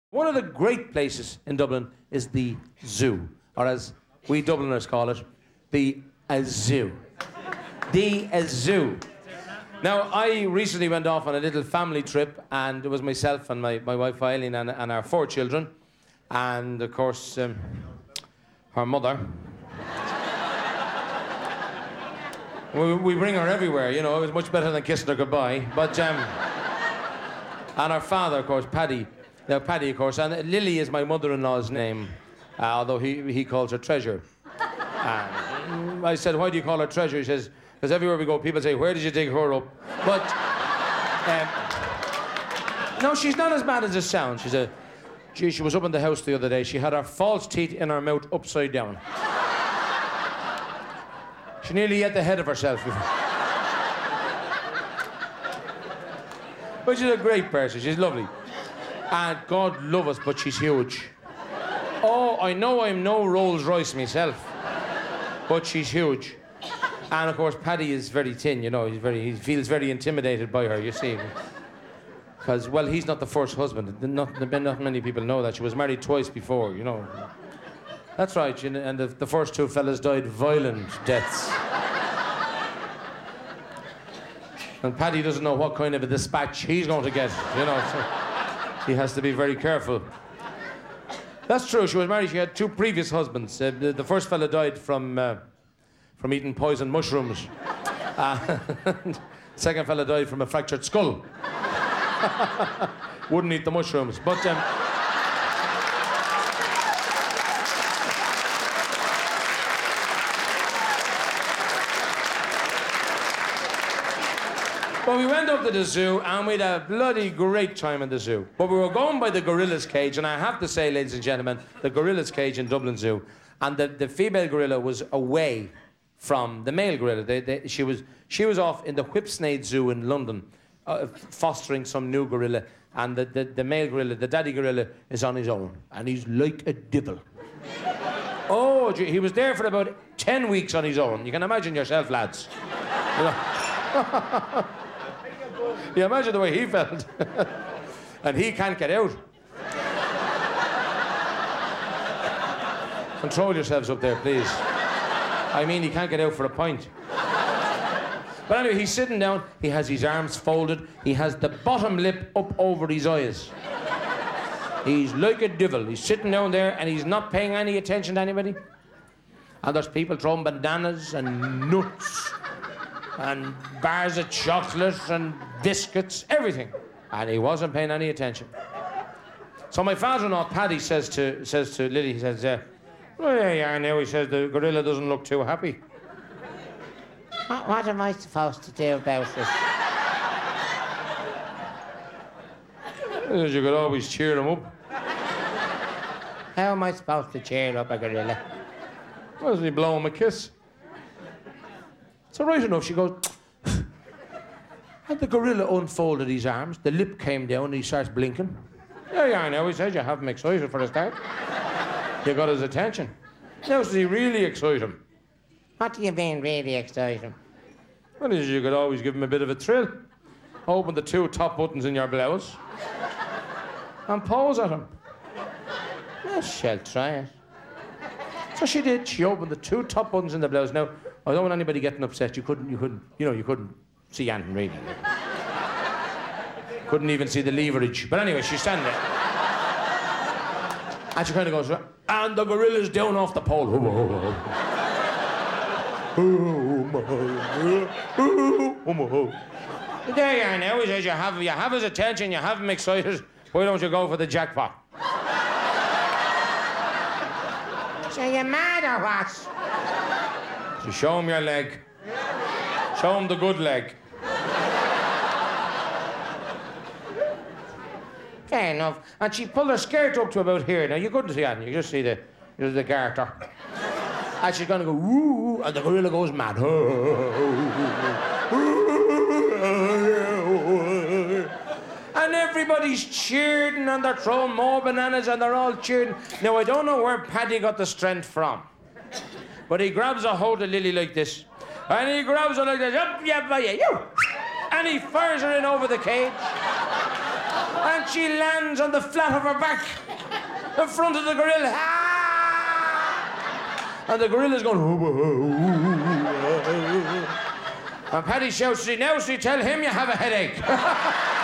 One of the great places in Dublin is the zoo, or as we Dubliners call it, the zoo. The zoo. Now, I recently went off on a little family trip, and it was myself and my wife Eileen and our 4 children, and of course, her mother. We bring her everywhere, you know, it was much better than kissing her goodbye. But, and our father, of course, Paddy. Now, Paddy, of course, and Lily is my mother-in-law's name, although he calls her Treasure. I said, why do you call her Treasure? He says, because everywhere we go, people say, where did you dig her up? But, no, she's not as bad as it sounds. She was up in the house the other day. She had her false teeth in her mouth upside down. She nearly ate the head of herself. But she's a great person. She's lovely. And God love us, but she's huge. Oh, I know I'm no Rolls Royce myself, but she's huge. And of course, Paddy is very thin, you know, he feels very intimidated by her, you see. Because, well, he's not the first husband. Not many people know that. She was married twice before, you know. That's right, and the first 2 fellas died violent deaths. And Paddy doesn't know what kind of a dispatch he's going to get, you know, so he has to be very careful. That's true, she was married, she had 2 previous husbands. The first fella died from eating poisoned mushrooms. Second fella died from a fractured skull. Wouldn't eat the mushrooms, but... Well, we went up to the zoo and we had a bloody great time in the zoo. But we were going by the gorilla's cage, and I have to say, ladies and gentlemen, the gorilla's cage in Dublin Zoo, and the female gorilla was away from the male gorilla. She was off in the Whipsnade Zoo in London, fostering some new gorilla, and the male gorilla, the daddy gorilla, is on his own, and he's like a devil. Oh, he was there for about 10 weeks on his own. You can imagine yourself, lads. You know? You imagine the way he felt. And he can't get out. Control yourselves up there, please. I mean, he can't get out for a pint. But anyway, he's sitting down, he has his arms folded, he has the bottom lip up over his eyes. He's like a devil. He's sitting down there and he's not paying any attention to anybody. And there's people throwing bananas and nuts and bars of chocolate and biscuits, everything. And he wasn't paying any attention. So my father-in-law, Paddy, says to Lily, he says, oh, there you are now. He says, the gorilla doesn't look too happy. What am I supposed to do about it? You could always cheer him up. How am I supposed to cheer up a gorilla? Why doesn't he blow him a kiss? So right enough, she goes... And the gorilla unfolded his arms, the lip came down, and he starts blinking. There you are now, he says, you have him excited for a start. You got his attention. Now, does he really excite him? What do you mean, really excite him? Well, you could always give him a bit of a thrill. Open the 2 top buttons in your blouse and pose at him. Well, she'll try it. So she did. She opened the 2 top buttons in the blouse. Now, I don't want anybody getting upset. You couldn't see anything really. Couldn't even see the leverage. But anyway, she's standing there. And she kind of goes, and the gorilla's down off the pole. There you are now. He says, you have his attention, you have him excited. Why don't you go for the jackpot? So you mad or what? So show him your leg. Show him the good leg. Fair enough. And she pulled her skirt up to about here. Now, you couldn't see anything. You just see the garter. And she's going to go, woo, and the gorilla goes mad. And everybody's cheering, and they're throwing more bananas, and they're all cheering. Now, I don't know where Paddy got the strength from, but he grabs a hold of Lily like this, and he grabs her like this, up, yeah, by you, and he fires her in over the cage. And she lands on the flat of her back in front of the gorilla. Ah! And the gorilla's going... And Paddy shouts, now, tell him you have a headache.